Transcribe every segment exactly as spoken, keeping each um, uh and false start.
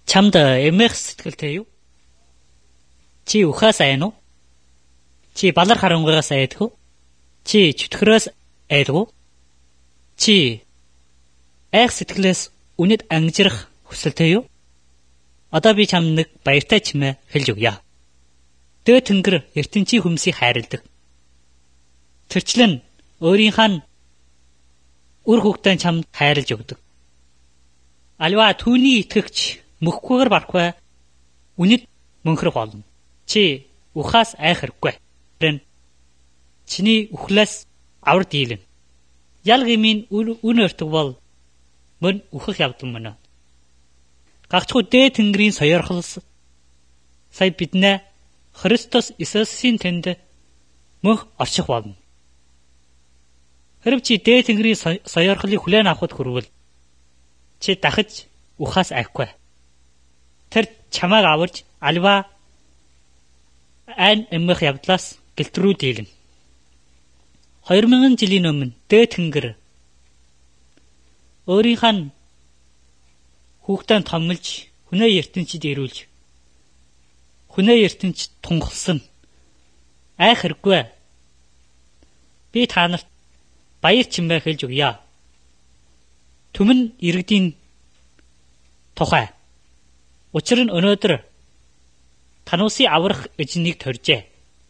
чамд эмэх сэтгэлтэй юу? Чи ухаас айна уу? Чи балар харангуйгаас айдаг уу? Чи чөтгөрөөс айдаг уу? Чи айх сэтгэлээс үнэт ангижрах хүсэлтэй юу? Одоо би чамд нэг баяртай чимээ хэлж өгье. Дээд тэнгэр ертөнцийн хүмүүсийг хайрладаг. Тэрчлэн өөрийнхөө үр хүүхдээ чамд хайрлаж өгдөг. Аливаа түүний итгэгч мөхгүйгээр барахгүй үнэт мөнхрөх болно. Чи ухаас айх хэрэггүй. Тэрэн чиний үхлээс авар дийлэн. Ял гимийн үн өртөг бол мөн үхэх явдал мөн. Гагчхүү дээд тэнгэрийн соёрхолс сая биднээ Христос Иесусийн тэнд мөнх орчих болно. Хэрв чи дээд тэнгэрийн соёрхлыг хүлээн авахд хүрвэл чи дахиж ухаас айхгүй. Тэр чамайг аварж аливаа айн эмх явдлаас гэлтрүү дийлэн. хоёр мянган жилийн өмнө дээд тэнгэр өөрийнхөө хүүхдээ томлж хүнээ ертөнцид ирүүлж хүнээ ертөнцид тунгалсан айх хэрэггүй. Би та нарт баяр чимээ хэлж өгье. Түмэн иргэдийн тухай. Учир нь өнөөдөр тануусын аврах эзнийг төржээ.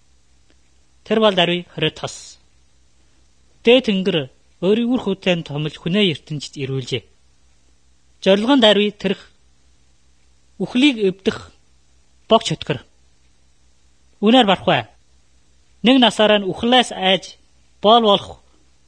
Тэр бол даруй Христос. Дээд тэнгэр өөрийн үр хүүтэнд томлж хүнээ ертөнцид ирүүлжээ. Зорилгон даруй тэрх үхлийг эвдэх богч хөтгөр. Үнээр барахгүй. Нэг насаараа үхлээс айж боол болох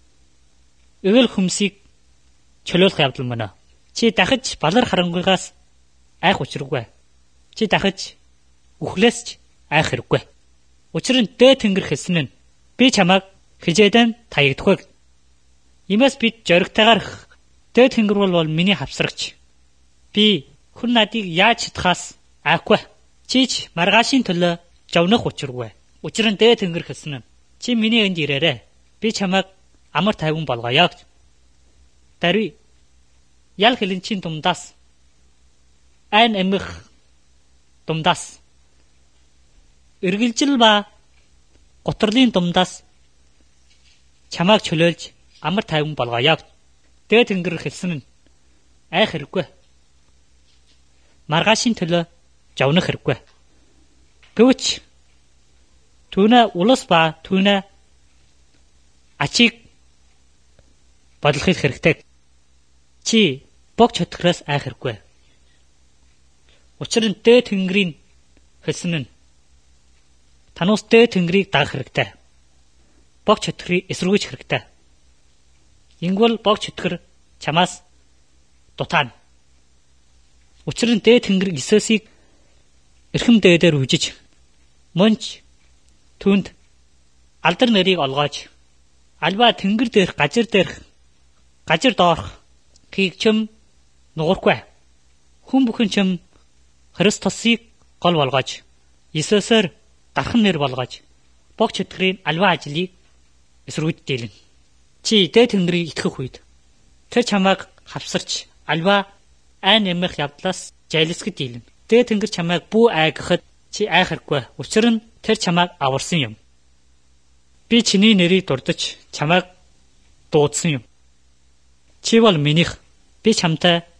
эгэл хүмсийг чөлөөлөх явдал мөн. Чи дахиж балар харангуйгаас айх учиргүй. Чи дахиж үхлээс ч айх хэрэггүй. Учир нь дээд тэнгэр хэлсэн нь би чамайг хижээдэн таягдахгүй. Имээс бид зоригтойгоор дээд тэнгэр бол миний хавсрагч. Би хүн надыг яаж чадхаас айхгүй. Чи ч маргаашийн төлөө жавнах учиргүй. Учир нь дээд тэнгэр хэлсэн нь чи миний энд ирээрэй. Би чамайг амар тайван болгоё. Даруй ял хэлэнчийн думдаас айн эмх думдаас эргэлжил ба гутрлын думдаас чамайг чөлөөлж амар тайван болгоё. Дээд тэнгэр хэлсэн нь айх хэрэггүй. Маргаашийн төлөө жавнах хэрэггүй. Гэвч түүнээ улас ба түүнээ ачиг бодлохыг хэрэгтэй. Чи богч хөтгөрөөс айх хэрэггүй. Учир нь дээд тэнгэрийн хэлсэн нь тануус дээд тэнгэрийг дагах хэрэгтэй. Богч хөтгөрийг эсэргүүцэх хэрэгтэй. Ингэвэл богч хөтгөр чамаас дутаана. Учир нь дээд тэнгэр Иесусыг эрхэм дээдээр үжиж мөнч түнд алдар нэрийг олгоож альва тэнгэр дээрх гажир дээрх гажир доорх хийг чим нуурахгүй. Хүн бүхэн чим Христосыг гол болгож Иесусээр дархан нэр болгож богч хөтгөрийн альва ажлыг эсэргүүцэж дийлэн. Чи дээд тэнгэрийг итгэх үед тэр чамайг хавсарч альва айн эмх явдлаас жайлсгэж дийлэн. Дээд тэнгэр чамайг бүү айгахад чи айх хэрэггүй. Учир нь тэр чамайг аварсан юм. Би чиний нэрийг дурдж чамайг дуудсан юм. Чи бол минийх. Би чамтай